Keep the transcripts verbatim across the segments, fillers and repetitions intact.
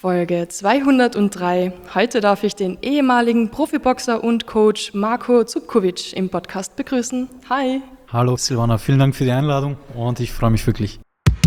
Folge zweihundertdrei. Heute darf ich den ehemaligen Profiboxer und Coach Marko Zupkovic im Podcast begrüßen. Hi. Hallo Silvana, vielen Dank für die Einladung und ich freue mich wirklich.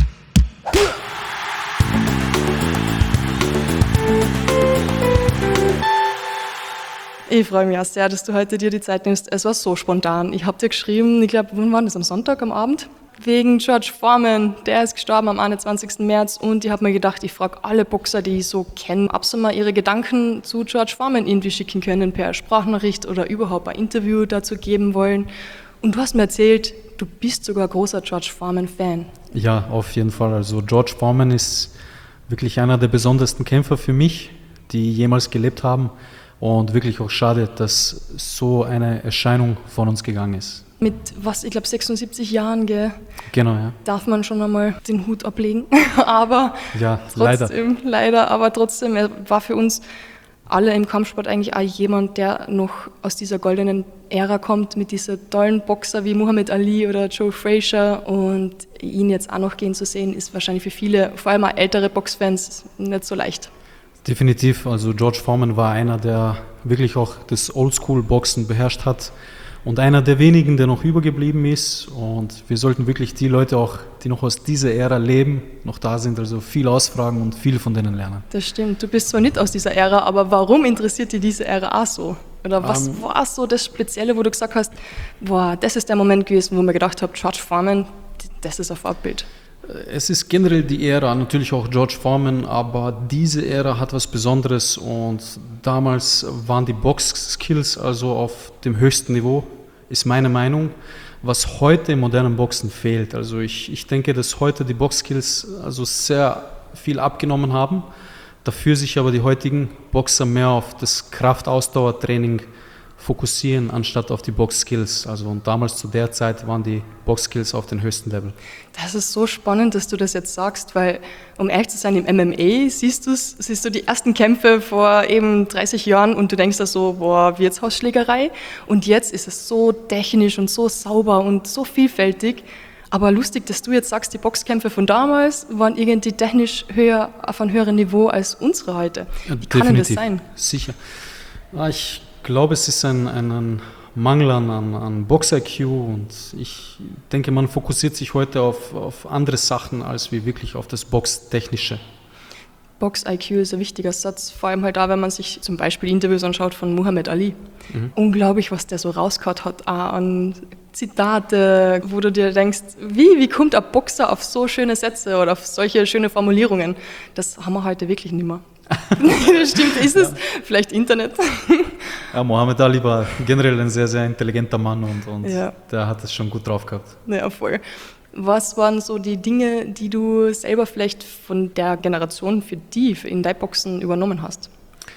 Ich freue mich auch sehr, dass du heute dir die Zeit nimmst. Es war so spontan. Ich habe dir geschrieben, ich glaube, wann war das? Am Sonntag, am Abend? Wegen George Foreman. Der ist gestorben am einundzwanzigsten März und ich habe mir gedacht, ich frage alle Boxer, die ich so kenne, ob sie mal ihre Gedanken zu George Foreman irgendwie schicken können, per Sprachnachricht oder überhaupt ein Interview dazu geben wollen. Und du hast mir erzählt, du bist sogar großer George Foreman-Fan. Ja, auf jeden Fall. Also George Foreman ist wirklich einer der besondersten Kämpfer für mich, die jemals gelebt haben. Und wirklich auch schade, dass so eine Erscheinung von uns gegangen ist. Mit was, ich glaube sechsundsiebzig Jahren, gell? Genau, ja. Darf man schon einmal den Hut ablegen. aber ja, trotzdem, leider. leider, aber trotzdem, er war für uns alle im Kampfsport eigentlich auch jemand, der noch aus dieser goldenen Ära kommt, mit dieser tollen Boxer wie Muhammad Ali oder Joe Frazier. Und ihn jetzt auch noch gehen zu sehen, ist wahrscheinlich für viele, vor allem auch ältere Boxfans, nicht so leicht. Definitiv, also George Foreman war einer, der wirklich auch das Oldschool-Boxen beherrscht hat und einer der wenigen, der noch übergeblieben ist. Und wir sollten wirklich die Leute auch, die noch aus dieser Ära leben, noch da sind, also viel ausfragen und viel von denen lernen. Das stimmt, du bist zwar nicht aus dieser Ära, aber warum interessiert dich diese Ära auch so? Oder was ähm, war so das Spezielle, wo du gesagt hast, boah, das ist der Moment gewesen, wo mir gedacht habe, George Foreman, das ist ein Vorbild. Es ist generell die Ära, natürlich auch George Foreman, aber diese Ära hat was Besonderes und damals waren die Box-Skills also auf dem höchsten Niveau, ist meine Meinung, was heute im modernen Boxen fehlt. Also ich, ich denke, dass heute die Box-Skills also sehr viel abgenommen haben, dafür sich aber die heutigen Boxer mehr auf das Kraft-Ausdauer-Training fokussieren, anstatt auf die Box-Skills. Also und damals zu der Zeit waren die Box-Skills auf dem höchsten Level. Das ist so spannend, dass du das jetzt sagst, weil, um ehrlich zu sein, im M M A siehst, du's, siehst du die ersten Kämpfe vor eben dreißig Jahren und du denkst da so, boah, Wirtshausschlägerei. Und jetzt ist es so technisch und so sauber und so vielfältig. Aber lustig, dass du jetzt sagst, die Boxkämpfe von damals waren irgendwie technisch höher, auf einem höheren Niveau als unsere heute. Wie Ja, kann denn das sein? Sicher. Ich Ich glaube, es ist ein, ein, ein Mangel an, an Box-I Q und ich denke, man fokussiert sich heute auf, auf andere Sachen als wie wirklich auf das Box-Technische. Box-I Q ist ein wichtiger Satz, vor allem halt da, wenn man sich zum Beispiel Interviews anschaut von Muhammad Ali. Mhm. Unglaublich, was der so rausgehauen hat auch an Zitate, wo du dir denkst, wie, wie kommt ein Boxer auf so schöne Sätze oder auf solche schöne Formulierungen? Das haben wir heute wirklich nicht mehr. Stimmt, ist es? Ja. Vielleicht Internet. Ja, Muhammad Ali war generell ein sehr, sehr intelligenter Mann und, und ja. der hat es schon gut drauf gehabt. Ja, voll. Was waren so die Dinge, die du selber vielleicht von der Generation für die, für in dein Boxen übernommen hast?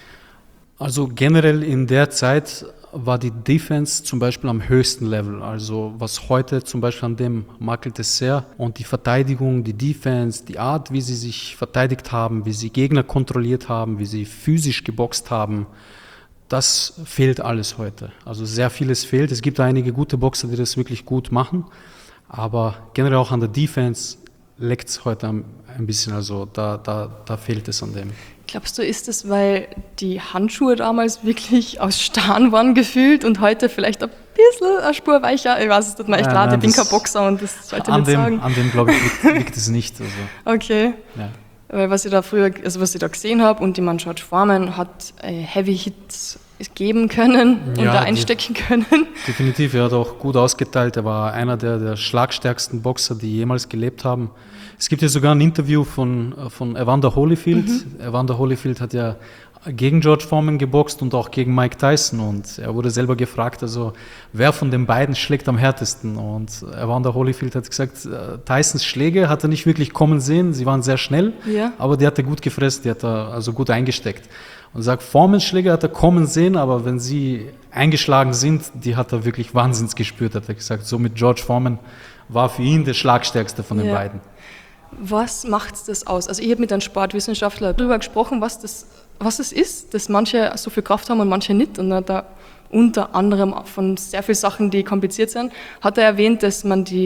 Also generell in der Zeit war die Defense zum Beispiel am höchsten Level. Also was heute zum Beispiel an dem makelt es sehr. Und die Verteidigung, die Defense, die Art, wie sie sich verteidigt haben, wie sie Gegner kontrolliert haben, wie sie physisch geboxt haben, das fehlt alles heute. Also sehr vieles fehlt. Es gibt einige gute Boxer, die das wirklich gut machen. Aber generell auch an der Defense leckt es heute ein bisschen. Also da, da, da fehlt es an dem. Glaubst du, ist es, weil die Handschuhe damals wirklich aus Stahl waren gefühlt und heute vielleicht ein bisschen eine Spur weicher? Ich weiß es tut mir echt ja, leid, nein, ich bin kein Boxer und das sollte ich an nicht dem, sagen. An dem, glaube ich, liegt, liegt es nicht. Also. Okay. Ja. Weil was ich da früher, also was ich da gesehen habe und die man George Foreman hat äh, Heavy Hits geben können und ja, da einstecken die, können. Definitiv, er hat auch gut ausgeteilt. Er war einer der, der schlagstärksten Boxer, die jemals gelebt haben. Es gibt ja sogar ein Interview von, von Evander Holyfield. Mhm. Evander Holyfield hat ja gegen George Foreman geboxt und auch gegen Mike Tyson und er wurde selber gefragt, also wer von den beiden schlägt am härtesten, und Evander Holyfield hat gesagt, Tysons Schläge hat er nicht wirklich kommen sehen, sie waren sehr schnell, ja. aber die hat er gut gefressen, die hat er also gut eingesteckt. Und sagt, Foremans Schläge hat er kommen sehen, aber wenn sie eingeschlagen sind, die hat er wirklich wahnsinnig gespürt, hat er gesagt. So mit George Foreman war für ihn der schlagstärkste von den ja. beiden. Was macht das aus? Also ich habe mit einem Sportwissenschaftler darüber gesprochen, was das, was es ist, dass manche so viel Kraft haben und manche nicht. Und hat er unter anderem von sehr vielen Sachen, die kompliziert sind, hat er erwähnt, dass man die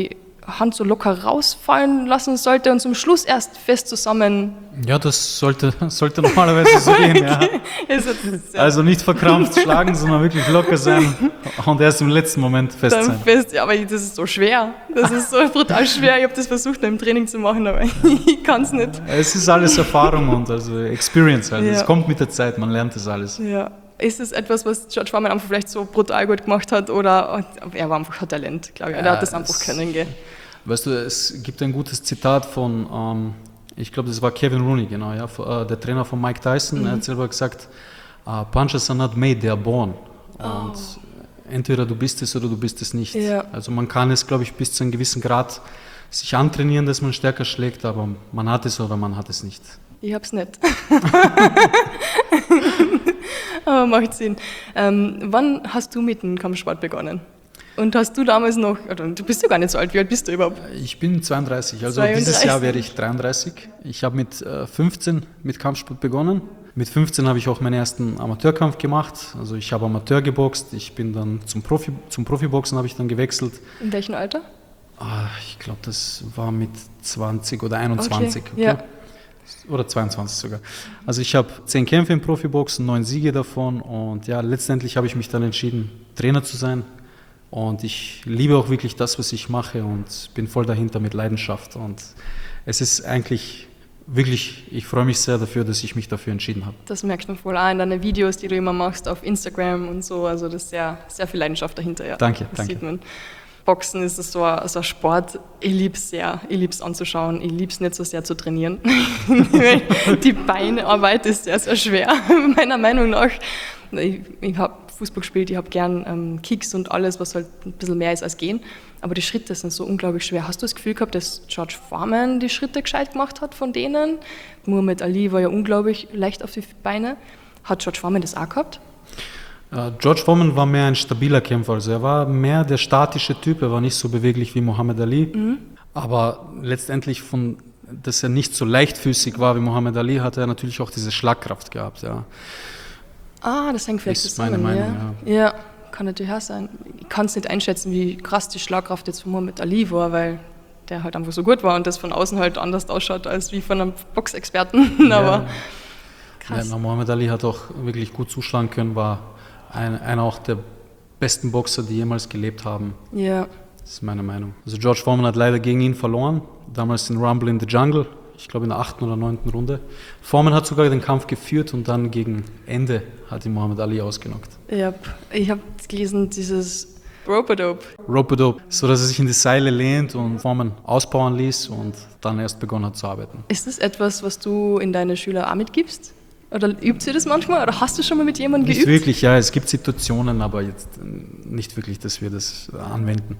Hand so locker rausfallen lassen sollte und zum Schluss erst fest zusammen. Ja, das sollte, sollte normalerweise so gehen, ja. Also nicht verkrampft schlagen, sondern wirklich locker sein und erst im letzten Moment fest sein. Fest, ja, aber das ist so schwer. Das ist so brutal schwer. Ich habe das versucht, im Training zu machen, aber ich kann es nicht. Es ist alles Erfahrung und also Experience halt. Es Ja. kommt mit der Zeit, man lernt das alles. Ja. Ist es etwas, was George Foreman einfach vielleicht so brutal gut gemacht hat oder er war einfach ein Talent, glaube ich. Er Ja, hat das einfach es- können, gell? Weißt du, es gibt ein gutes Zitat von, ähm, ich glaube, das war Kevin Rooney, genau, ja, äh, der Trainer von Mike Tyson. Mhm. Er hat selber gesagt, uh, punches are not made, they are born. Und entweder du bist es oder du bist es nicht. Ja. Also man kann es, glaube ich, bis zu einem gewissen Grad sich antrainieren, dass man stärker schlägt, aber man hat es oder man hat es nicht. Ich hab's nicht. Aber macht Sinn. Ähm, wann hast du mit dem Kampfsport begonnen? Und hast du damals noch, oder du bist ja gar nicht so alt, wie alt bist du überhaupt? Ich bin zweiunddreißig, also zweiunddreißig. dieses Jahr werde ich dreiunddreißig. Ich habe mit äh, fünfzehn mit Kampfsport begonnen. Mit fünfzehn habe ich auch meinen ersten Amateurkampf gemacht. Also ich habe Amateur geboxt, ich bin dann zum Profi, zum Profiboxen habe ich dann gewechselt. In welchem Alter? Ah, ich glaube, das war mit zwanzig oder einundzwanzig. Okay, ja. Oder zweiundzwanzig sogar. Also ich habe zehn Kämpfe im Profiboxen, neun Siege davon und ja, letztendlich habe ich mich dann entschieden, Trainer zu sein. Und ich liebe auch wirklich das, was ich mache und bin voll dahinter mit Leidenschaft. Und es ist eigentlich wirklich, ich freue mich sehr dafür, dass ich mich dafür entschieden habe. Das merkt man voll auch in deinen Videos, die du immer machst auf Instagram und so. Also das ist sehr, sehr viel Leidenschaft dahinter. Ja. Danke, das danke. Sieht man. Boxen ist so ein, so ein Sport, ich liebe es sehr, ich liebe es anzuschauen, ich liebe es nicht so sehr zu trainieren. Die Beinarbeit ist sehr, sehr schwer, meiner Meinung nach. Ich, ich habe Fußball gespielt, ich habe gern ähm, Kicks und alles, was halt ein bisschen mehr ist als Gehen, aber die Schritte sind so unglaublich schwer. Hast du das Gefühl gehabt, dass George Foreman die Schritte gescheit gemacht hat von denen? Muhammad Ali war ja unglaublich leicht auf die Beine. Hat George Foreman das auch gehabt? Äh, George Foreman war mehr ein stabiler Kämpfer, also er war mehr der statische Typ, er war nicht so beweglich wie Muhammad Ali, Mhm. aber letztendlich von, dass er nicht so leichtfüßig war wie Muhammad Ali, hat er natürlich auch diese Schlagkraft gehabt, ja. Ah, das hängt vielleicht Ist zusammen. meine Meinung, ja. ja, kann natürlich auch sein. Ich kann es nicht einschätzen, wie krass die Schlagkraft jetzt von Muhammad Ali war, weil der halt einfach so gut war und das von außen halt anders ausschaut als wie von einem Boxexperten. Aber krass. Ja, Muhammad Ali hat auch wirklich gut zuschlagen können, war ein, einer auch der besten Boxer, die jemals gelebt haben. Ja. Das ist meine Meinung. Also George Foreman hat leider gegen ihn verloren, damals in Rumble in the Jungle, ich glaube in der achten oder neunten Runde. Foreman hat sogar den Kampf geführt und dann gegen Ende hat ihn Muhammad Ali ausgenockt. Ja, ich habe gelesen, dieses Rope-a-dope. Rope-a-dope, so dass er sich in die Seile lehnt und Foreman ausbauen ließ und dann erst begonnen hat zu arbeiten. Ist das etwas, was du in deine Schüler auch mitgibst? Oder übt ihr das manchmal? Oder hast du schon mal mit jemandem Nicht geübt? wirklich, ja, es gibt Situationen, aber jetzt äh, nicht wirklich, dass wir das äh, anwenden.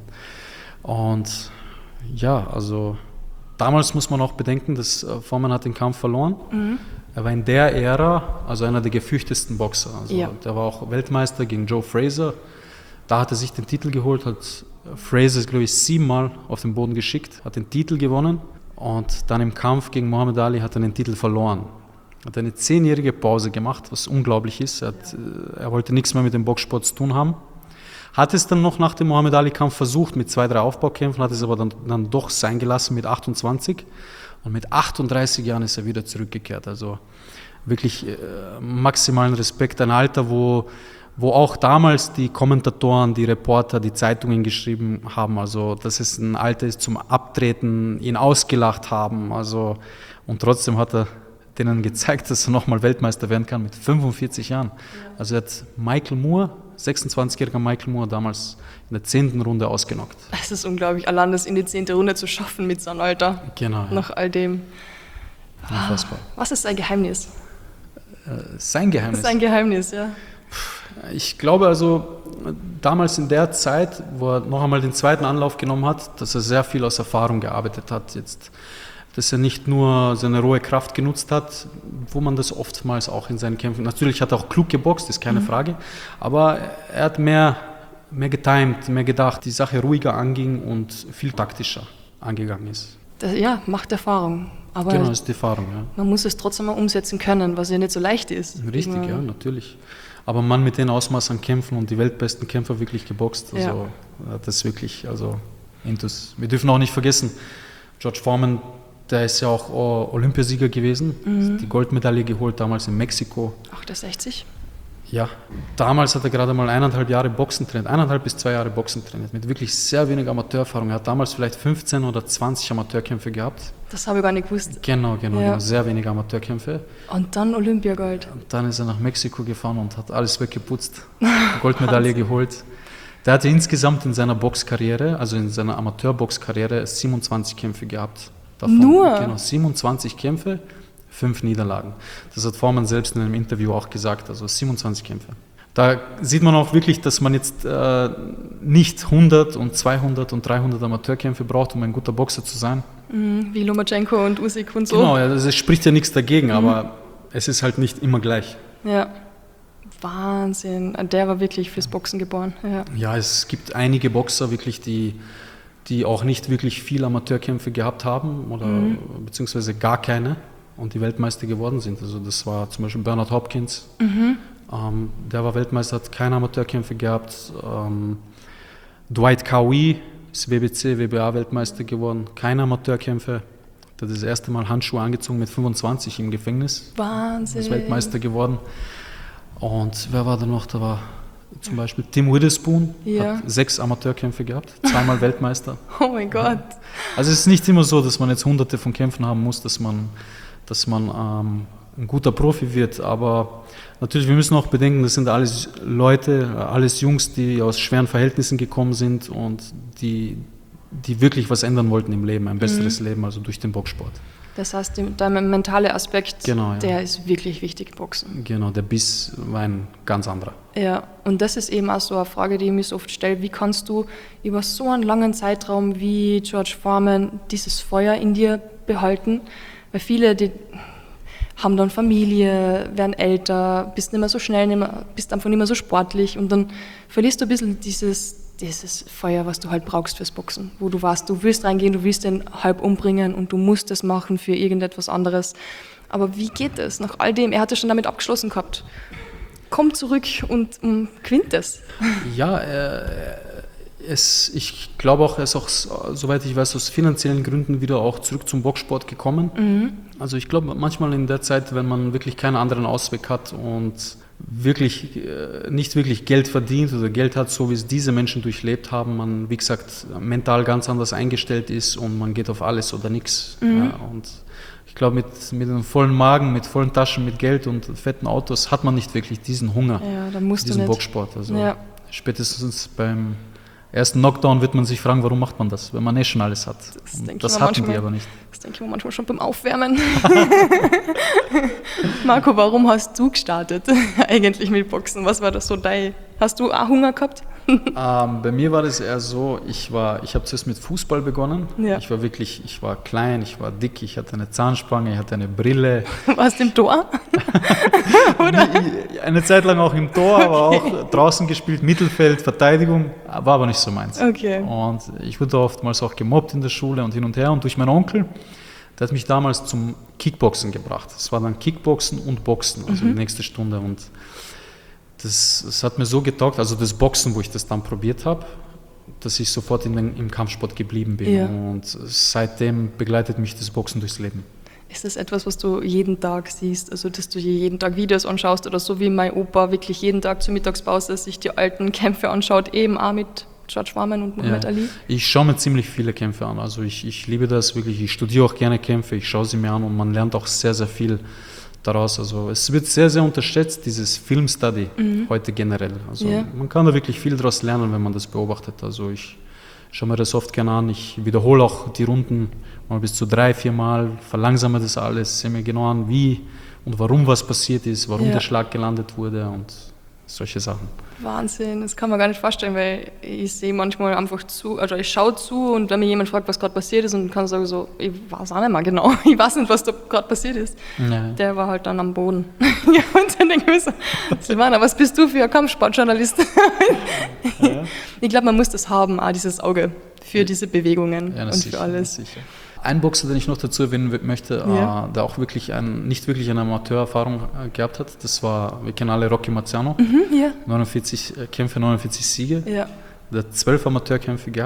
Und ja, also damals muss man auch bedenken, dass äh, Foreman hat den Kampf verloren. Mhm. Er war in der Ära also einer der gefürchtesten Boxer. Also Ja. der war auch Weltmeister gegen Joe Frazier. Da hat er sich den Titel geholt, hat Frazier, glaube ich, siebenmal auf den Boden geschickt, hat den Titel gewonnen und dann im Kampf gegen Muhammad Ali hat er den Titel verloren. Hat eine zehnjährige Pause gemacht, was unglaublich ist. Er, hat, er wollte nichts mehr mit dem Boxsport zu tun haben. Hat es dann noch nach dem Muhammad Ali-Kampf versucht mit zwei, drei Aufbaukämpfen, hat es aber dann, dann doch sein gelassen mit achtundzwanzig. Und mit achtunddreißig Jahren ist er wieder zurückgekehrt. Also wirklich äh, maximalen Respekt. Ein Alter, wo, wo auch damals die Kommentatoren, die Reporter, die Zeitungen geschrieben haben, also dass es ein Alter ist zum Abtreten, ihn ausgelacht haben. Also, und trotzdem hat er denen gezeigt, dass er nochmal Weltmeister werden kann mit fünfundvierzig Jahren. Also er hat Michael Moore, sechsundzwanzigjähriger Michael Moore, damals in der zehnten Runde ausgenockt. Es ist unglaublich, allein das in die zehnte Runde zu schaffen mit seinem Alter. Genau. Nach all dem. Unfassbar. Was ist sein Geheimnis? Äh, sein Geheimnis? Das ist ein Geheimnis, ja. Ich glaube also, damals in der Zeit, wo er noch einmal den zweiten Anlauf genommen hat, dass er sehr viel aus Erfahrung gearbeitet hat. Jetzt, dass er nicht nur seine rohe Kraft genutzt hat, wo man das oftmals auch in seinen Kämpfen, natürlich hat er auch klug geboxt, ist keine mhm. Frage, aber er hat mehr, mehr getimed, mehr gedacht, die Sache ruhiger anging und viel taktischer angegangen ist. Das, ja, macht Erfahrung. Aber genau, das ist die Erfahrung, ja. Man muss es trotzdem mal umsetzen können, was ja nicht so leicht ist. Richtig, ja, ja, natürlich. Aber man mit den Ausmaß an Kämpfen und die weltbesten Kämpfer wirklich geboxt, also ja. hat das wirklich, also Intus. Wir dürfen auch nicht vergessen, George Foreman, der ist ja auch Olympiasieger gewesen, mhm. die Goldmedaille geholt, damals in Mexiko. achtundsechzig? Ja, damals hat er gerade mal eineinhalb Jahre Boxen trainiert, eineinhalb bis zwei Jahre Boxen trainiert, mit wirklich sehr wenig Amateurerfahrung. Er hat damals vielleicht fünfzehn oder zwanzig Amateurkämpfe gehabt. Das habe ich gar nicht gewusst. Genau, genau, ja. genau, sehr wenige Amateurkämpfe. Und dann Olympiagold. Und dann ist er nach Mexiko gefahren und hat alles weggeputzt, Goldmedaille geholt. Der hatte insgesamt in seiner Boxkarriere, also in seiner Amateurboxkarriere, siebenundzwanzig Kämpfe gehabt. Davon, Nur? Genau, siebenundzwanzig Kämpfe, fünf Niederlagen. Das hat Foreman selbst in einem Interview auch gesagt, also siebenundzwanzig Kämpfe. Da sieht man auch wirklich, dass man jetzt äh, nicht hundert und zweihundert und dreihundert Amateurkämpfe braucht, um ein guter Boxer zu sein. Mhm, wie Lomachenko und Usyk und so. Genau, also es spricht ja nichts dagegen, mhm. aber es ist halt nicht immer gleich. Ja. Wahnsinn, der war wirklich fürs Boxen geboren. Ja, ja es gibt einige Boxer wirklich, die, die auch nicht wirklich viele Amateurkämpfe gehabt haben oder mhm. beziehungsweise gar keine und die Weltmeister geworden sind. Also das war zum Beispiel Bernard Hopkins, mhm. ähm, der war Weltmeister, hat keine Amateurkämpfe gehabt. Ähm, Dwight Cowie ist W B C, W B A-Weltmeister geworden, keine Amateurkämpfe. Der hat das erste Mal Handschuhe angezogen mit fünfundzwanzig im Gefängnis. Wahnsinn. Ist Weltmeister geworden. Und wer war da noch? Da war zum Beispiel Tim Witherspoon, ja. hat sechs Amateurkämpfe gehabt, zweimal Weltmeister. Oh mein Gott. Also es ist nicht immer so, dass man jetzt hunderte von Kämpfen haben muss, dass man, dass man ähm, ein guter Profi wird, aber natürlich, wir müssen auch bedenken, das sind alles Leute, alles Jungs, die aus schweren Verhältnissen gekommen sind und die, die wirklich was ändern wollten im Leben, ein besseres mhm. Leben, also durch den Boxsport. Das heißt, der mentale Aspekt, genau, ja. der ist wirklich wichtig im Boxen. Genau, der Biss war ein ganz anderer. Ja, und das ist eben auch so eine Frage, die ich mir so oft stelle. Wie kannst du über so einen langen Zeitraum wie George Foreman dieses Feuer in dir behalten? Weil viele, die haben dann Familie, werden älter, bist nicht mehr so schnell, nicht mehr, bist einfach nicht mehr so sportlich und dann verlierst du ein bisschen dieses... dieses Feuer, was du halt brauchst fürs Boxen, wo du weißt, du willst reingehen, du willst den halb umbringen und du musst das machen für irgendetwas anderes. Aber wie geht das nach all dem? Er hatte schon damit abgeschlossen gehabt. Komm zurück und um, gewinnt es. Ja, äh, es, ich glaube auch, er ist auch, soweit ich weiß, aus finanziellen Gründen wieder auch zurück zum Boxsport gekommen. Mhm. Also ich glaube, manchmal in der Zeit, wenn man wirklich keinen anderen Ausweg hat und wirklich äh, nicht wirklich Geld verdient oder Geld hat, so wie es diese Menschen durchlebt haben, man, wie gesagt, mental ganz anders eingestellt ist und man geht auf alles oder nichts. Mhm. Ja, und ich glaube, mit, mit einem vollen Magen, mit vollen Taschen, mit Geld und fetten Autos hat man nicht wirklich diesen Hunger, ja, dann musst diesen du nicht. Boxsport. Also ja. Spätestens beim ersten Knockdown wird man sich fragen, warum macht man das, wenn man eh schon alles hat. Das, das hatten manchmal, die aber nicht. Das denke ich mir manchmal schon beim Aufwärmen. Marco, warum hast du gestartet eigentlich mit Boxen? Was war das so dein? Hast du auch Hunger gehabt? ähm, bei mir war das eher so, ich war, ich habe zuerst mit Fußball begonnen. Ja. Ich war wirklich, ich war klein, ich war dick, ich hatte eine Zahnspange, ich hatte eine Brille. Warst du im Tor? Oder? Eine Zeit lang auch im Tor, aber okay. auch draußen gespielt, Mittelfeld, Verteidigung, war aber nicht so meins. Okay. Und ich wurde oftmals auch gemobbt in der Schule und hin und her und durch meinen Onkel, der hat mich damals zum Kickboxen gebracht. Es war dann Kickboxen und Boxen, also mhm. die nächste Stunde und Das, das hat mir so getaugt, also das Boxen, wo ich das dann probiert habe, dass ich sofort in den, im Kampfsport geblieben bin. Ja. Und seitdem begleitet mich das Boxen durchs Leben. Ist das etwas, was du jeden Tag siehst, also dass du jeden Tag Videos anschaust oder so wie mein Opa wirklich jeden Tag zur Mittagspause sich die alten Kämpfe anschaut, eben auch mit George Foreman und Muhammad ja. Ali? Ich schaue mir ziemlich viele Kämpfe an, also ich, ich liebe das wirklich, ich studiere auch gerne Kämpfe, ich schaue sie mir an und man lernt auch sehr, sehr viel daraus. Also es wird sehr, sehr unterschätzt, dieses Film-Study mhm. heute generell. Also ja. man kann da wirklich viel daraus lernen, wenn man das beobachtet. Also ich schaue mir das oft gerne an. Ich wiederhole auch die Runden mal bis zu drei, vier Mal, verlangsame das alles, sehe mir genau an, wie und warum was passiert ist, warum ja. der Schlag gelandet wurde und solche Sachen. Wahnsinn, das kann man gar nicht vorstellen, weil ich sehe manchmal einfach zu, also ich schaue zu und wenn mir jemand fragt, was gerade passiert ist und kann sagen so, ich weiß auch nicht mehr genau, ich weiß nicht, was da gerade passiert ist. Ja. Der war halt dann am Boden. Ja, und dann denke ich mir so, Silvana, was bist du für ein Kampfsportjournalist? Ja. Ich glaube, man muss das haben, auch dieses Auge für diese Bewegungen ja, und sicher, für alles. Sicher. Ein Boxer, den ich noch dazu erwähnen möchte, ja. äh, der auch wirklich ein, nicht wirklich eine Amateurerfahrung äh, gehabt hat, das war, wir kennen alle Rocky Marciano, mhm, ja. neunundvierzig Kämpfe, neunundvierzig Siege. Ja. Der hat zwölf Amateurkämpfe gehabt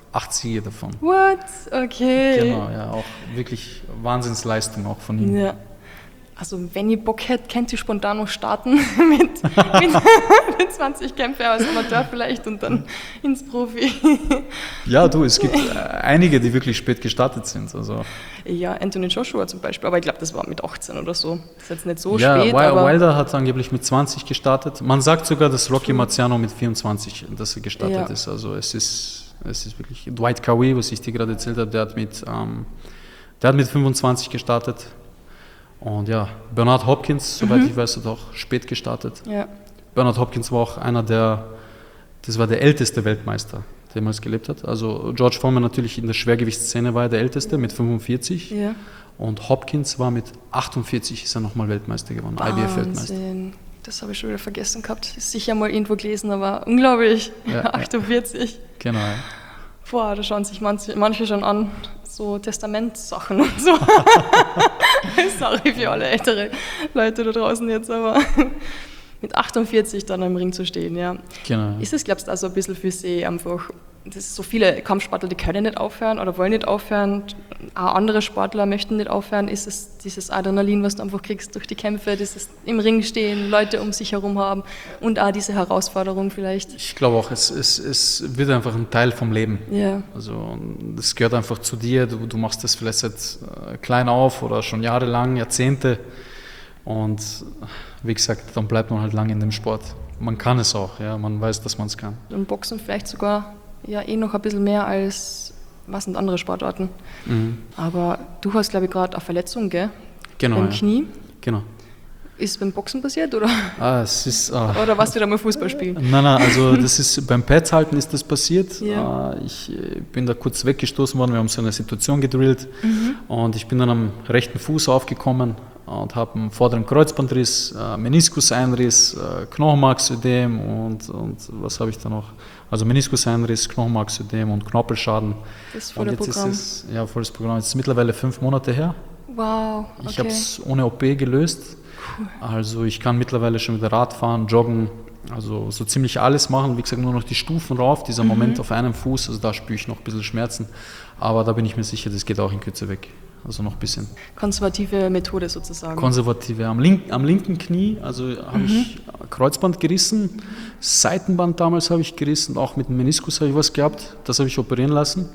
acht Siege davon. What? Okay. Genau, ja, auch wirklich Wahnsinnsleistung auch von ihm. Ja. Also wenn ihr Bock hättet, könnt ihr spontan noch starten mit, mit, mit zwanzig Kämpfen als Amateur vielleicht und dann ins Profi. Ja, du, es gibt einige, die wirklich spät gestartet sind. Also. Ja, Anthony Joshua zum Beispiel, aber ich glaube, das war mit achtzehn oder so. Das ist jetzt nicht so ja, spät. Ja, aber Wilder hat angeblich mit zwanzig gestartet. Man sagt sogar, dass Rocky Marciano mit vierundzwanzig dass er gestartet ja. ist. Also es ist, es ist wirklich... Dwight Cowie, was ich dir gerade erzählt habe, der hat mit, ähm, der hat mit fünfundzwanzig gestartet. Und ja, Bernard Hopkins, soweit mhm. ich weiß, hat auch spät gestartet. Ja. Bernard Hopkins war auch einer der, das war der älteste Weltmeister, der jemals gelebt hat. Also George Foreman natürlich in der Schwergewichtsszene war er der älteste mit fünfundvierzig. Ja. Und Hopkins war mit achtundvierzig, ist er nochmal Weltmeister geworden, I B F-Weltmeister. Das habe ich schon wieder vergessen gehabt. Ist sicher mal irgendwo gelesen, aber unglaublich, ja, achtundvierzig. Ja. Genau, ja. Boah, da schauen sich manche, manche schon an, so Testamentssachen und so. Sorry für alle ältere Leute da draußen jetzt, aber mit achtundvierzig dann im Ring zu stehen, ja. Genau. Ist das, glaubst du, also ein bisschen für sie einfach, dass so viele Kampfsportler, die können nicht aufhören oder wollen nicht aufhören, auch andere Sportler möchten nicht aufhören, ist es dieses Adrenalin, was du einfach kriegst durch die Kämpfe, dieses im Ring stehen, Leute um sich herum haben und auch diese Herausforderung vielleicht? Ich glaube auch, es, es, es wird einfach ein Teil vom Leben. Ja. Also das gehört einfach zu dir, du, du machst das vielleicht seit klein auf oder schon jahrelang, Jahrzehnte und wie gesagt, dann bleibt man halt lange in dem Sport. Man kann es auch, ja, man weiß, dass man es kann. Und Boxen vielleicht sogar ja eh noch ein bisschen mehr als was sind andere Sportarten. Mhm. Aber du hast, glaube ich, gerade eine Verletzung, gell? Genau. Beim ja. Knie. Genau. Ist beim Boxen passiert, oder? Ah, es ist... Ah. Oder warst du da mal Fußball spielen? Nein, nein, also das ist beim Pads halten ist das passiert. Ja. Ich bin da kurz weggestoßen worden, wir haben so eine Situation gedrillt mhm. und ich bin dann am rechten Fuß aufgekommen und habe einen vorderen Kreuzbandriss, Meniskuseinriss, Knochenmarksödem und, und was habe ich da noch? Also Meniskuseinriss, Knochenmarksödem und Knorpelschaden. Das ist voll und jetzt Programm. Ist es, ja, volles Programm. Jetzt ist mittlerweile fünf Monate her. Wow, okay. Ich habe es ohne O P gelöst. Cool. Also ich kann mittlerweile schon wieder Rad fahren, joggen, also so ziemlich alles machen. Wie gesagt, nur noch die Stufen rauf, dieser mhm. Moment auf einem Fuß, also da spüre ich noch ein bisschen Schmerzen. Aber da bin ich mir sicher, das geht auch in Kürze weg. Also noch ein bisschen. Konservative Methode sozusagen. Konservative. Am, link, am linken Knie, also habe mhm. ich Kreuzband gerissen, Seitenband damals habe ich gerissen, auch mit dem Meniskus habe ich was gehabt, das habe ich operieren lassen.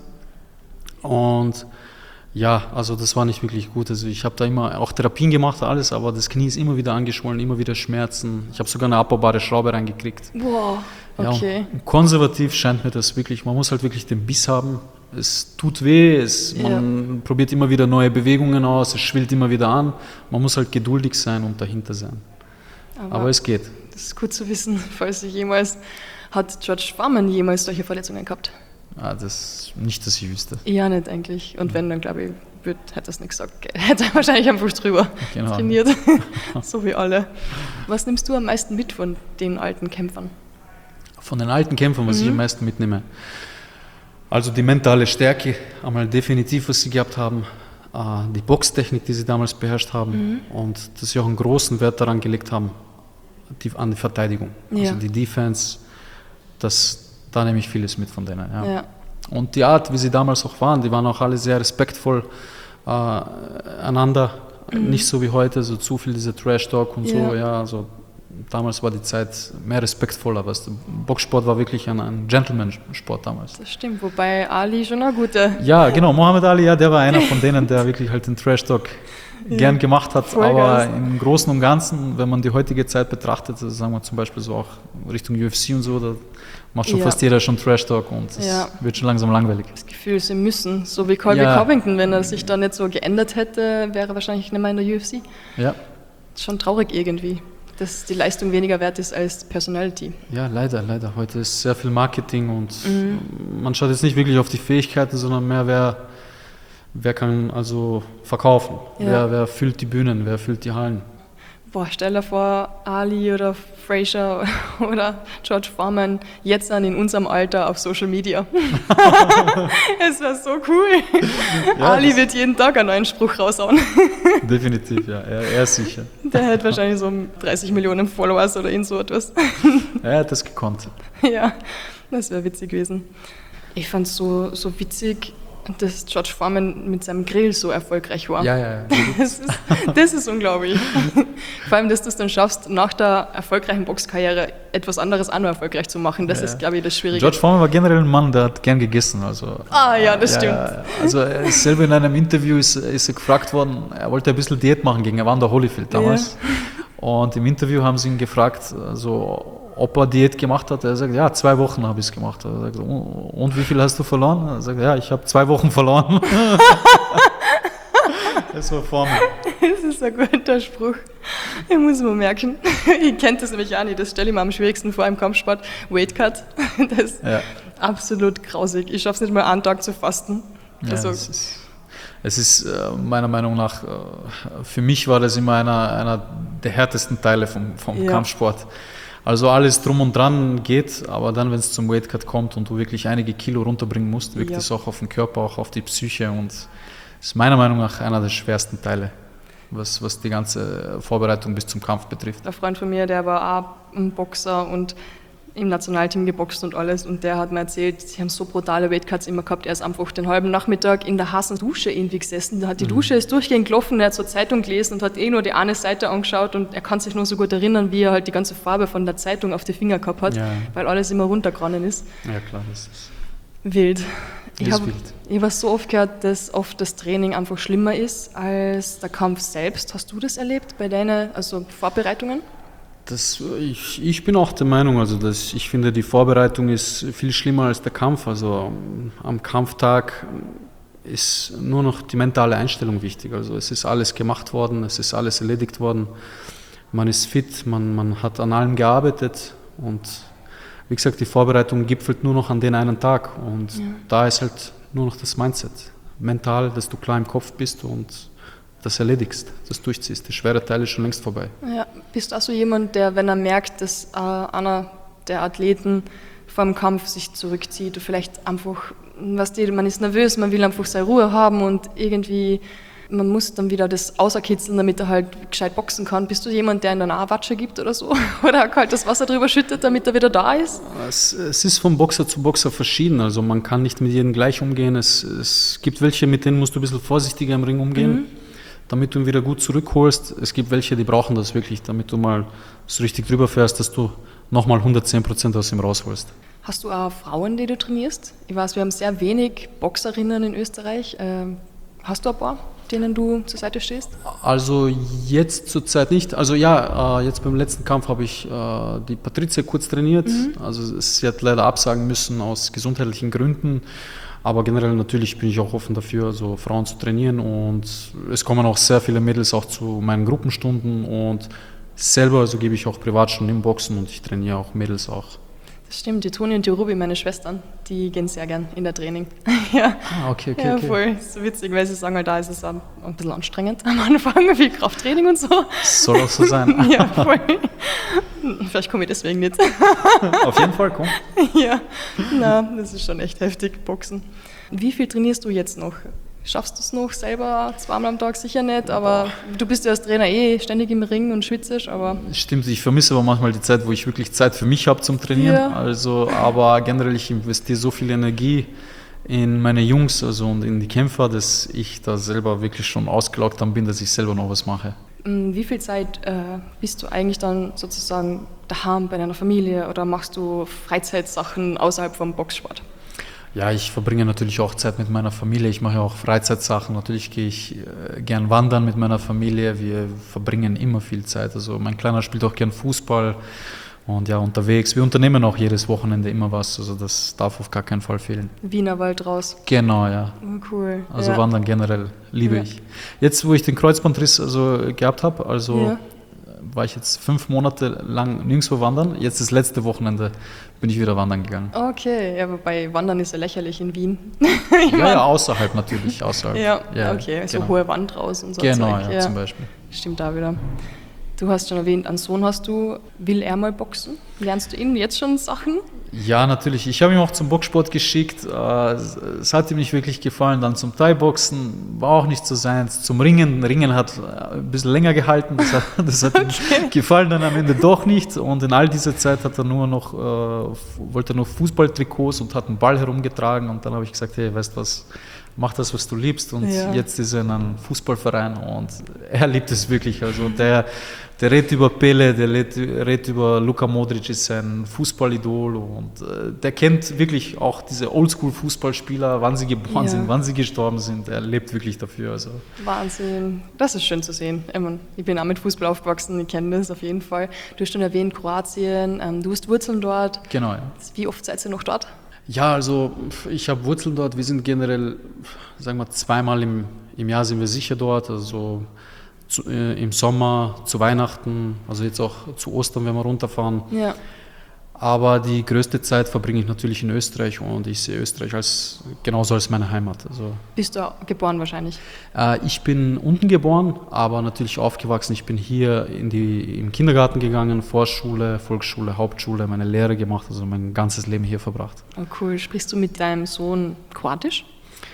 Und ja, also das war nicht wirklich gut. Also ich habe da immer auch Therapien gemacht, alles, aber das Knie ist immer wieder angeschwollen, immer wieder Schmerzen. Ich habe sogar eine abbaubare Schraube reingekriegt. Wow, okay. Ja, konservativ scheint mir das wirklich, man muss halt wirklich den Biss haben. Es tut weh, es, man ja. probiert immer wieder neue Bewegungen aus, es schwillt immer wieder an. Man muss halt geduldig sein und dahinter sein. Aber, Aber es geht. Das ist gut zu wissen, falls ich jemals, hat George Foreman jemals solche Verletzungen gehabt? Ah, das nicht, dass ich wüsste. Ja, nicht eigentlich. Und wenn, dann glaube ich, wird, hätte das nicht gesagt. Hätte er wahrscheinlich einfach drüber genau. trainiert. So wie alle. Was nimmst du am meisten mit von den alten Kämpfern? Von den alten Kämpfern, was mhm. ich am meisten mitnehme? Also die mentale Stärke, einmal definitiv, was sie gehabt haben, die Boxtechnik, die sie damals beherrscht haben mhm. und dass sie auch einen großen Wert daran gelegt haben, die, an die Verteidigung. Ja. Also die Defense, das, da nehme ich vieles mit von denen. Ja. Ja. Und die Art, wie sie damals auch waren, die waren auch alle sehr respektvoll äh, einander, mhm. nicht so wie heute, so zu viel dieser Trash-Talk und ja. so, ja, also damals war die Zeit mehr respektvoller, weißt du. Boxsport war wirklich ein, ein Gentleman-Sport damals. Das stimmt, wobei Ali schon ein guter... Ja, genau, Muhammad Ali, ja, der war einer von denen, der wirklich halt den Trash-Talk ja, gern gemacht hat, aber im Großen und Ganzen, wenn man die heutige Zeit betrachtet, also sagen wir zum Beispiel so auch Richtung U F C und so, da macht schon ja. fast jeder schon Trash-Talk und es ja. wird schon langsam langweilig. Das Gefühl, sie müssen, so wie Colby ja. Covington, wenn er sich da nicht so geändert hätte, wäre er wahrscheinlich nicht mehr in der U F C. Ja. Schon traurig irgendwie, dass die Leistung weniger wert ist als Personality. Ja, leider, leider. Heute ist sehr viel Marketing und mhm. man schaut jetzt nicht wirklich auf die Fähigkeiten, sondern mehr, wer, wer kann also verkaufen, ja. wer, wer füllt die Bühnen, wer füllt die Hallen. Boah, stell dir vor, Ali oder Frazier oder George Foreman jetzt dann in unserem Alter auf Social Media. Es wäre so cool. Ja, Ali wird jeden Tag einen neuen Spruch raushauen. Definitiv, ja, er, er ist sicher. Der hat wahrscheinlich so dreißig Millionen Followers oder in so etwas. Er hat das gekonnt. Ja, das wäre witzig gewesen. Ich fand es so, so witzig, dass George Foreman mit seinem Grill so erfolgreich war. Ja, ja, ja. Das ist, das ist unglaublich. Vor allem, dass du es dann schaffst, nach der erfolgreichen Boxkarriere etwas anderes auch noch erfolgreich zu machen. Das ja. ist, glaube ich, das Schwierige. George Foreman war generell ein Mann, der hat gern gegessen. Also, ah ja, das ja, stimmt. Ja, also er ist selber in einem Interview ist, ist er gefragt worden, er wollte ein bisschen Diät machen gegen Evander Holyfield damals. Ja. Und im Interview haben sie ihn gefragt, also, ob er Diät gemacht hat. Er sagt, ja, zwei Wochen habe ich es gemacht. Er sagt, und wie viel hast du verloren? Er sagt, ja, ich habe zwei Wochen verloren. Das war Formel. Das ist ein guter Spruch. Ich muss mir merken. Ich kenne das nämlich auch nicht. Das stelle ich mir am schwierigsten vor im Kampfsport. Weight Cut. Das ist ja. absolut grausig. Ich schaffe es nicht mal einen Tag zu fasten. Ja, also, es ist, es ist meiner Meinung nach, für mich war das immer einer, einer der härtesten Teile vom, vom ja. Kampfsport. Also alles drum und dran geht, aber dann, wenn es zum Weightcut kommt und du wirklich einige Kilo runterbringen musst, wirkt es ja. auch auf den Körper, auch auf die Psyche und ist meiner Meinung nach einer der schwersten Teile, was, was die ganze Vorbereitung bis zum Kampf betrifft. Ein Freund von mir, der war auch ein Boxer und im Nationalteam geboxt und alles und der hat mir erzählt, sie haben so brutale Weightcuts immer gehabt, er ist einfach den halben Nachmittag in der heißen Dusche irgendwie gesessen, da hat die Dusche ist durchgehend gelaufen, er hat so Zeitung gelesen und hat eh nur die eine Seite angeschaut und er kann sich nur so gut erinnern, wie er halt die ganze Farbe von der Zeitung auf die Finger gehabt hat, ja. weil alles immer runtergerannt ist. Ja klar, das ist wild. Ich ist habe wild. hab so oft gehört, dass oft das Training einfach schlimmer ist als der Kampf selbst. Hast du das erlebt bei deinen also Vorbereitungen? Das, ich, ich bin auch der Meinung, also dass ich finde, die Vorbereitung ist viel schlimmer als der Kampf. Also am Kampftag ist nur noch die mentale Einstellung wichtig. Also es ist alles gemacht worden, es ist alles erledigt worden. Man ist fit, man, man hat an allem gearbeitet und wie gesagt, die Vorbereitung gipfelt nur noch an den einen Tag und ja. da ist halt nur noch das Mindset. Mental, dass du klar im Kopf bist und das erledigst, das durchziehst. Der schwere Teil ist schon längst vorbei. Ja, bist du auch so jemand, der, wenn er merkt, dass äh, einer der Athleten vor dem Kampf sich zurückzieht, vielleicht einfach, was die, man ist nervös, man will einfach seine Ruhe haben und irgendwie, man muss dann wieder das außerkitzeln, damit er halt gescheit boxen kann. Bist du jemand, der ihm dann auch Watsche gibt oder so? Oder kaltes Wasser drüber schüttet, damit er wieder da ist? Es, es ist von Boxer zu Boxer verschieden. Also man kann nicht mit jedem gleich umgehen. Es, es gibt welche, mit denen musst du ein bisschen vorsichtiger im Ring umgehen. Mhm. Damit du ihn wieder gut zurückholst. Es gibt welche, die brauchen das wirklich, damit du mal so richtig drüber fährst, dass du nochmal hundertzehn Prozent aus ihm rausholst. Hast du auch Frauen, die du trainierst? Ich weiß, wir haben sehr wenig Boxerinnen in Österreich. Hast du ein paar, denen du zur Seite stehst? Also jetzt zurzeit nicht. Also ja, jetzt beim letzten Kampf habe ich die Patricia kurz trainiert. Mhm. Also sie hat leider absagen müssen aus gesundheitlichen Gründen. Aber generell natürlich bin ich auch offen dafür, so Frauen zu trainieren und es kommen auch sehr viele Mädels auch zu meinen Gruppenstunden und selber also gebe ich auch Privatstunden im Boxen und ich trainiere auch Mädels auch. Das stimmt, die Toni und die Ruby, meine Schwestern, die gehen sehr gern in der Training. Ja. Ah, okay, okay, ja, okay. Voll, so witzig, weil sie sagen, da ist es ein bisschen anstrengend am Anfang, viel Krafttraining und so. Soll auch so sein. Ja, voll. Vielleicht komme ich deswegen nicht. Auf jeden Fall, komm. Ja, na, das ist schon echt heftig, Boxen. Wie viel trainierst du jetzt noch? Schaffst du es noch selber zweimal am Tag? Sicher nicht, aber du bist ja als Trainer eh ständig im Ring und schwitzt, aber... Stimmt, ich vermisse aber manchmal die Zeit, wo ich wirklich Zeit für mich habe zum Trainieren. Ja. Also, aber generell, ich investiere so viel Energie in meine Jungs also und in die Kämpfer, dass ich da selber wirklich schon ausgelaugt dann bin, dass ich selber noch was mache. Wie viel Zeit äh, bist du eigentlich dann sozusagen daheim bei deiner Familie oder machst du Freizeitsachen außerhalb vom Boxsport? Ja, ich verbringe natürlich auch Zeit mit meiner Familie. Ich mache auch Freizeitsachen. Natürlich gehe ich äh, gern wandern mit meiner Familie. Wir verbringen immer viel Zeit. Also mein Kleiner spielt auch gern Fußball und ja, unterwegs. Wir unternehmen auch jedes Wochenende immer was. Also das darf auf gar keinen Fall fehlen. Wienerwald raus. Genau, ja. Oh, cool. Also ja. Wandern generell liebe ja. ich. Jetzt, wo ich den Kreuzbandriss also gehabt habe, also ja. war ich jetzt fünf Monate lang nirgendwo wandern. Jetzt das letzte Wochenende bin ich wieder wandern gegangen. Okay, ja, wobei Wandern ist ja lächerlich in Wien. ja, ja, außerhalb natürlich, außerhalb. Ja, ja okay, so genau. hohe Wand raus und so. Genau, Zeug. ja, ja, zum Beispiel. Stimmt da wieder. Du hast schon erwähnt, einen Sohn hast du. Will er mal boxen? Lernst du ihn jetzt schon Sachen? Ja, natürlich. Ich habe ihn auch zum Boxsport geschickt. Es hat ihm nicht wirklich gefallen. Dann zum Thai-Boxen war auch nicht so seins. Zum Ringen. Ringen hat ein bisschen länger gehalten. Das hat, das hat okay. ihm gefallen dann am Ende doch nicht. Und in all dieser Zeit hat er nur noch, äh, wollte er noch Fußballtrikots und hat einen Ball herumgetragen. Und dann habe ich gesagt, hey, weißt du was, mach das, was du liebst. Und ja. jetzt ist er in einem Fußballverein und er liebt es wirklich. Also der, der redet über Pele, der redet über Luka Modric, ist sein Fußballidol und äh, der kennt wirklich auch diese Oldschool-Fußballspieler, wann sie geboren ja. sind, wann sie gestorben sind. Er lebt wirklich dafür. Also. Wahnsinn. Das ist schön zu sehen. Ich bin auch mit Fußball aufgewachsen, ich kenne das auf jeden Fall. Du hast schon erwähnt, Kroatien, ähm, du hast Wurzeln dort. Genau, ja. Wie oft seid ihr noch dort? Ja, also ich habe Wurzeln dort. Wir sind generell, sagen wir, zweimal im, im Jahr sind wir sicher dort. Also zu, äh, im Sommer, zu Weihnachten, also jetzt auch zu Ostern, wenn wir runterfahren. Ja. Aber die größte Zeit verbringe ich natürlich in Österreich und ich sehe Österreich als, genauso als meine Heimat. Also, bist du geboren wahrscheinlich? Äh, ich bin unten geboren, aber natürlich aufgewachsen. Ich bin hier in die, im Kindergarten gegangen, Vorschule, Volksschule, Hauptschule, meine Lehre gemacht, also mein ganzes Leben hier verbracht. Oh, cool. Sprichst du mit deinem Sohn Kroatisch?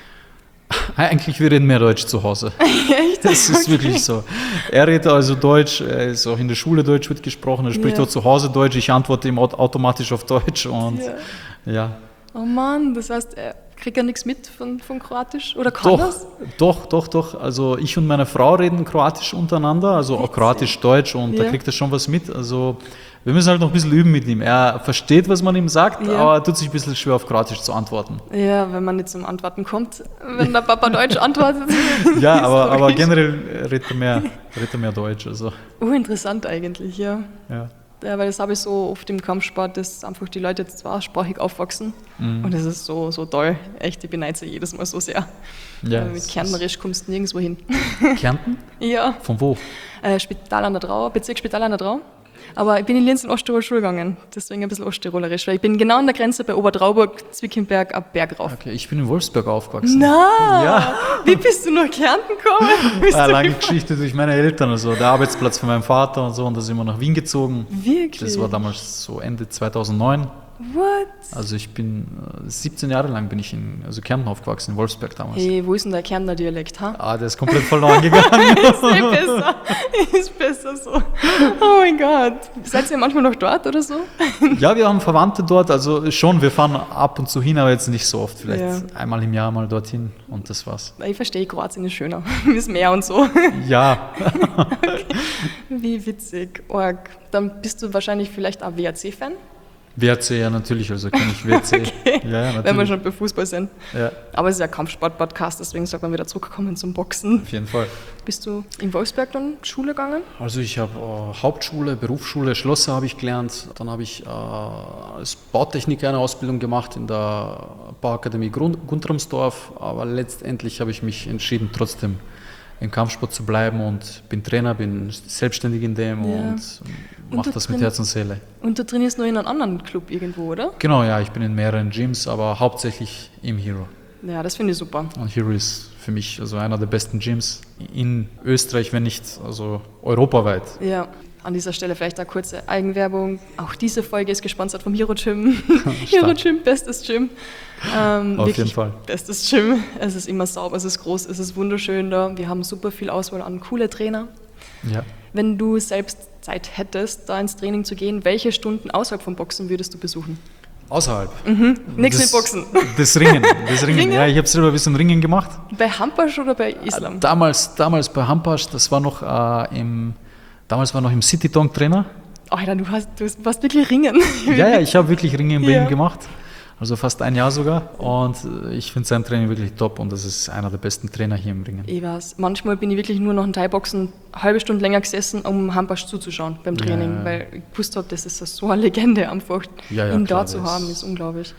Eigentlich, wir reden mehr Deutsch zu Hause. Echt? Das ist okay. wirklich so. Er redet also Deutsch, er ist auch in der Schule Deutsch wird gesprochen, er spricht ja. auch zu Hause Deutsch, ich antworte ihm automatisch auf Deutsch und ja. ja. Oh Mann, das heißt, er kriegt ja nichts mit von, von Kroatisch oder kann doch, das? Doch, doch, doch. Also ich und meine Frau reden Kroatisch untereinander, also auch Kroatisch-Deutsch und ja. da kriegt er schon was mit. Also wir müssen halt noch ein bisschen üben mit ihm. Er versteht, was man ihm sagt, ja. aber er tut sich ein bisschen schwer auf Kroatisch zu antworten. Ja, wenn man nicht zum Antworten kommt, wenn der Papa Deutsch antwortet. Ja, aber, aber generell redet er, mehr, redet er mehr Deutsch. Also. Oh, interessant eigentlich, ja. Ja. Ja, weil das habe ich so oft im Kampfsport, dass einfach die Leute jetzt zweisprachig aufwachsen. Mhm. Und das ist so, so toll. Echt, ich beneide sie jedes Mal so sehr. Ja, mit Kärntnerisch kommst du nirgendwo hin. Kärnten? Ja. Von wo? Äh, Spital an der Drau, Bezirk Spital an der Drau. Aber ich bin in Linz in Osttirol Schule gegangen, deswegen ein bisschen osttirolerisch, weil ich bin genau an der Grenze bei Obertrauburg, Zwickimberg, ab Berg rauf. Okay, ich bin in Wolfsberg aufgewachsen. Na, ja. Wie bist du nach Kärnten gekommen? Eine lange Geschichte durch meine Eltern, also der Arbeitsplatz von meinem Vater und so, und da sind wir nach Wien gezogen. Wirklich? Das war damals so Ende zweitausendneun. What? Also ich bin siebzehn Jahre lang bin ich in also Kärnten aufgewachsen, in Wolfsberg damals. Hey, wo ist denn der Kärntner Dialekt, ha? Ah, der ist komplett verloren gegangen. Ist eh besser, ist besser so. Oh mein Gott. Seid ihr manchmal noch dort oder so? Ja, wir haben Verwandte dort, also schon, wir fahren ab und zu hin, aber jetzt nicht so oft, vielleicht ja. einmal im Jahr mal dorthin und das war's. Ich verstehe, Kroatien ist schöner, das Meer und so. Ja. Okay. Wie witzig, Org. Dann bist du wahrscheinlich vielleicht auch W R C-Fan? W R C, ja natürlich, also kenne ich W R C. Okay. Ja, natürlich. Wenn wir schon bei Fußball sind. Ja. Aber es ist ja ein Kampfsport-Podcast, deswegen sagt man wieder zurückkommen zum Boxen. Auf jeden Fall. Bist du in Wolfsberg dann Schule gegangen? Also ich habe äh, Hauptschule, Berufsschule, Schlosser habe ich gelernt. Dann habe ich äh, als Bautechniker eine Ausbildung gemacht in der Bauakademie Guntramsdorf. Aber letztendlich habe ich mich entschieden, trotzdem im Kampfsport zu bleiben und bin Trainer, bin selbstständig in dem ja. und mache das mit Herz und Seele. Und du trainierst nur in einem anderen Club irgendwo, oder? Genau, ja, ich bin in mehreren Gyms, aber hauptsächlich im Hero. Ja, das finde ich super. Und Hero ist für mich also einer der besten Gyms in Österreich, wenn nicht also europaweit. Ja. An dieser Stelle vielleicht eine kurze Eigenwerbung. Auch diese Folge ist gesponsert vom Hero Gym. Hero Gym, bestes Gym. Ähm, Auf jeden Fall. Bestes Gym. Es ist immer sauber, es ist groß, es ist wunderschön da. Wir haben super viel Auswahl an coole Trainer. Ja. Wenn du selbst Zeit hättest, da ins Training zu gehen, welche Stunden außerhalb vom Boxen würdest du besuchen? Außerhalb? Mhm. Nichts mit Boxen. Das Ringen. Das Ringen. Ringen? Ja, ich habe selber ein bisschen Ringen gemacht. Bei Hampasch oder bei Islam? Damals, damals bei Hampasch, das war noch äh, im... Damals war noch im City-Tong-Trainer. Alter, du, hast, du warst wirklich Ringen. Ja, ja, ich habe wirklich Ringen im Leben ja. gemacht. Also fast ein Jahr sogar. Und ich finde sein Training wirklich top und das ist einer der besten Trainer hier im Ringen. Ich weiß. Manchmal bin ich wirklich nur noch in Thai-Boxen eine halbe Stunde länger gesessen, um Hampasch zuzuschauen beim Training, ja. weil ich gewusst habe, das ist so eine Legende einfach. Ja, ja, ihn klar, da zu haben, ist unglaublich.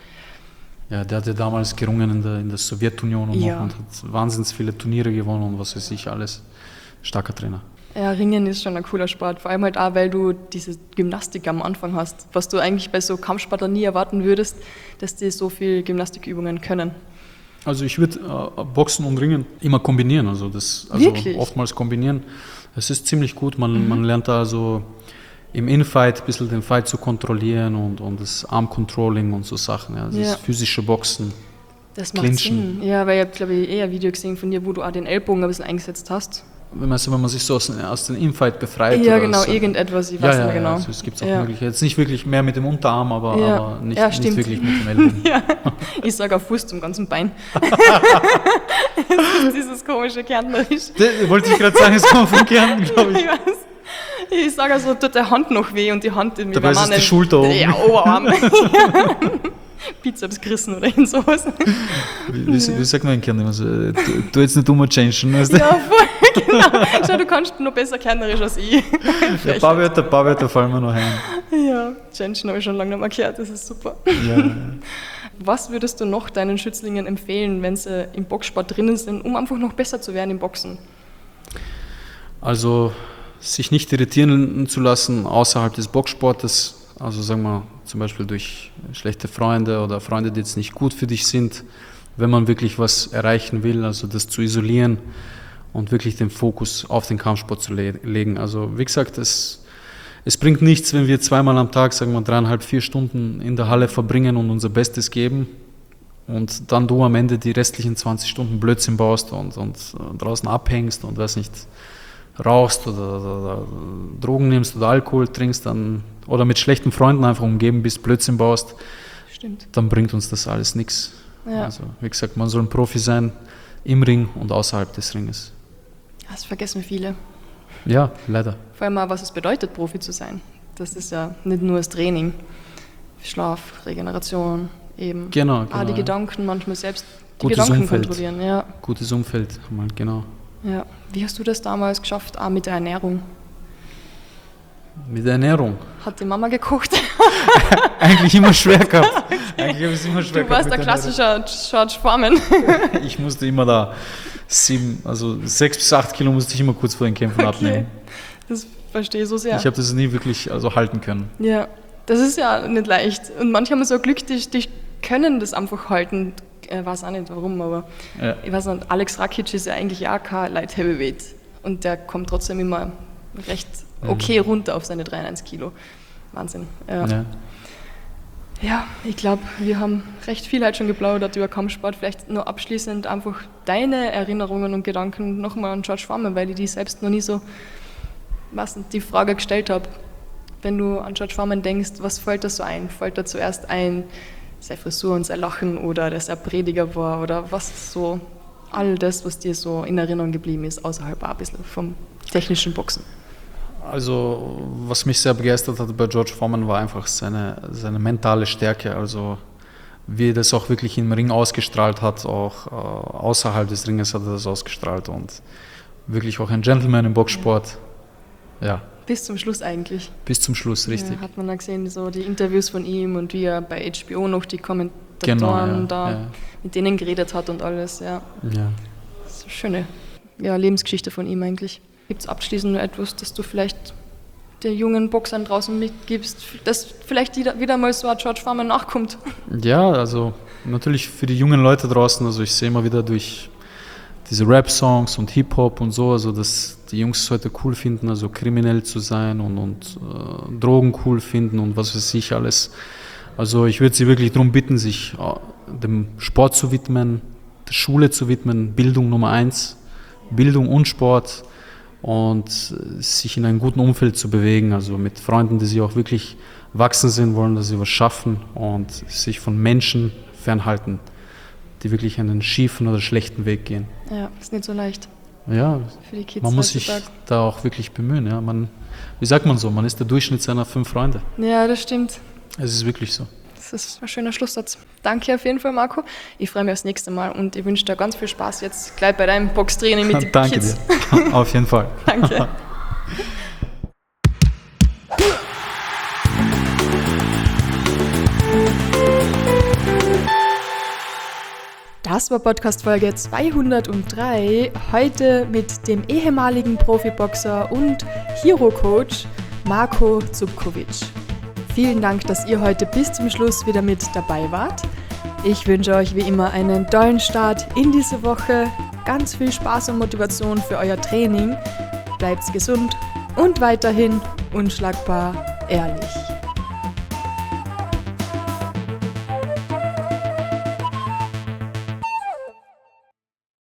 Ja, der hatte damals gerungen in der, in der Sowjetunion und, ja. und hat wahnsinnig viele Turniere gewonnen und was weiß ich alles. Starker Trainer. Ja, Ringen ist schon ein cooler Sport, vor allem halt auch, weil du diese Gymnastik am Anfang hast, was du eigentlich bei so Kampfsportlern nie erwarten würdest, dass die so viel Gymnastikübungen können. Also ich würde äh, Boxen und Ringen immer kombinieren, also das also Wirklich? oftmals kombinieren. Es ist ziemlich gut, man, mhm. man lernt da also im Infight ein bisschen den Fight zu kontrollieren und, und das Arm-Controlling und so Sachen, ja. Das ja. ist physische Boxen, das macht Clinchen. Sinn. Ja, weil ich habe, glaube ich, eher ein Video gesehen von dir, wo du auch den Ellbogen ein bisschen eingesetzt hast. Wenn man, wenn man sich so aus, aus dem Infight befreit. Ja, oder genau, so. irgendetwas, ich ja, weiß ja, nicht genau. Ja, also es gibt auch ja. Möglichkeiten. Jetzt nicht wirklich mehr mit dem Unterarm, aber, ja. aber nicht, ja, nicht wirklich mit dem Ellbogen. ja. Ich sage auf Fuß zum ganzen Bein. Das ist dieses komische Kärntnerisch. Das wollte ich gerade sagen, es kommt von Kärnten, glaube ich. Ich weiß. Ich sage also, tut der Hand noch weh und die Hand in Dabei ist es die Schulter oben. Ja, Oberarm. ja. Bizeps gerissen oder irgend sowas. Wie, wie, ja. wie sagt man in Kärnten immer so, du, du jetzt nicht umchangen. Weißt du? Ja, voll, genau. Schau, du kannst noch besser Kärntnerisch als ich. Ja, ein paar Wörter, paar Wörter fallen mir noch ein. Ja, changen habe ich schon lange nicht mehr gehört, das ist super. Ja. Was würdest du noch deinen Schützlingen empfehlen, wenn sie im Boxsport drinnen sind, um einfach noch besser zu werden im Boxen? Also sich nicht irritieren zu lassen außerhalb des Boxsportes, also sagen wir zum Beispiel durch schlechte Freunde oder Freunde, die jetzt nicht gut für dich sind, wenn man wirklich was erreichen will, also das zu isolieren und wirklich den Fokus auf den Kampfsport zu le- legen. Also wie gesagt, es, es bringt nichts, wenn wir zweimal am Tag, sagen wir dreieinhalb, vier Stunden in der Halle verbringen und unser Bestes geben und dann du am Ende die restlichen zwanzig Stunden Blödsinn baust und, und draußen abhängst und weiß nicht, rauchst oder, oder, oder Drogen nimmst oder Alkohol trinkst dann, oder mit schlechten Freunden einfach umgeben bist, Blödsinn baust, Stimmt. dann bringt uns das alles nichts. Ja. Also wie gesagt, man soll ein Profi sein im Ring und außerhalb des Ringes. Das vergessen viele. Ja, leider. Vor allem auch, was es bedeutet, Profi zu sein. Das ist ja nicht nur das Training, Schlaf, Regeneration, eben. Genau, genau. Ah, die ja. Gedanken, manchmal selbst die Gutes Gedanken Umfeld. kontrollieren. Ja. Gutes Umfeld, mal, genau. Ja. Wie hast du das damals geschafft, auch mit der Ernährung? Mit der Ernährung? Hat die Mama gekocht? Eigentlich immer schwer gehabt. Okay. Eigentlich habe ich es immer schwer du gehabt. Du warst der klassische George Foreman. Ich musste immer da sieben, also sechs bis acht Kilo musste ich immer kurz vor den Kämpfen okay. abnehmen. Das verstehe ich so sehr. Ich habe das nie wirklich also halten können. Ja, das ist ja nicht leicht. Und manche haben so Glück, die, die können das einfach halten. Ich weiß auch nicht warum, aber ja. ich weiß nicht, Alex Rakic ist ja eigentlich auch kein Light Heavyweight. Und der kommt trotzdem immer recht okay mhm. runter auf seine dreiundneunzig Kilo. Wahnsinn. Ja, ja. ja ich glaube, wir haben recht viel heute schon geplaudert über Kampfsport. Vielleicht nur abschließend einfach deine Erinnerungen und Gedanken nochmal an George Foreman, weil ich die selbst noch nie so was die Frage gestellt habe. Wenn du an George Foreman denkst, was fällt da so ein? Fällt da zuerst ein, seine Frisur und sein Lachen oder dass er Prediger war oder was so, all das, was dir so in Erinnerung geblieben ist, außerhalb auch ein bisschen vom technischen Boxen? Also, was mich sehr begeistert hat bei George Foreman war einfach seine, seine mentale Stärke, also wie er das auch wirklich im Ring ausgestrahlt hat, auch äh, außerhalb des Ringes hat er das ausgestrahlt und wirklich auch ein Gentleman im Boxsport, ja. ja. Bis zum Schluss eigentlich. Bis zum Schluss, richtig. Ja, hat man dann gesehen, so die Interviews von ihm und wie er bei H B O noch die Kommentatoren genau, ja, da ja. mit denen geredet hat und alles, ja. ja. Das ist eine schöne ja, Lebensgeschichte von ihm eigentlich. Gibt es abschließend nur etwas, das du vielleicht den jungen Boxern draußen mitgibst, dass vielleicht wieder, wieder mal so ein George Foreman nachkommt? Ja, also natürlich für die jungen Leute draußen, also ich sehe immer wieder durch diese Rap-Songs und Hip-Hop und so, also dass die Jungs es heute cool finden, also kriminell zu sein und, und äh, Drogen cool finden und was weiß ich alles. Also ich würde sie wirklich darum bitten, sich äh, dem Sport zu widmen, der Schule zu widmen, Bildung Nummer eins, Bildung und Sport und sich in einem guten Umfeld zu bewegen, also mit Freunden, die sie auch wirklich wachsen sehen wollen, dass sie was schaffen und sich von Menschen fernhalten, die wirklich einen schiefen oder schlechten Weg gehen. Ja, ist nicht so leicht. Ja, für die Kids man muss sich da auch wirklich bemühen. Ja. Man, wie sagt man so, man ist der Durchschnitt seiner fünf Freunde. Ja, das stimmt. Es ist wirklich so. Das ist ein schöner Schlusssatz. Danke auf jeden Fall, Marco. Ich freue mich aufs nächste Mal und ich wünsche dir ganz viel Spaß jetzt gleich bei deinem Boxtraining mit den Danke Kids. Danke dir, auf jeden Fall. Danke. Das war Podcast-Folge zweihundertdrei, heute mit dem ehemaligen Profiboxer und Hero-Coach Marco Zubkovic. Vielen Dank, dass ihr heute bis zum Schluss wieder mit dabei wart. Ich wünsche euch wie immer einen tollen Start in diese Woche, ganz viel Spaß und Motivation für euer Training bleibt gesund und weiterhin unschlagbar ehrlich.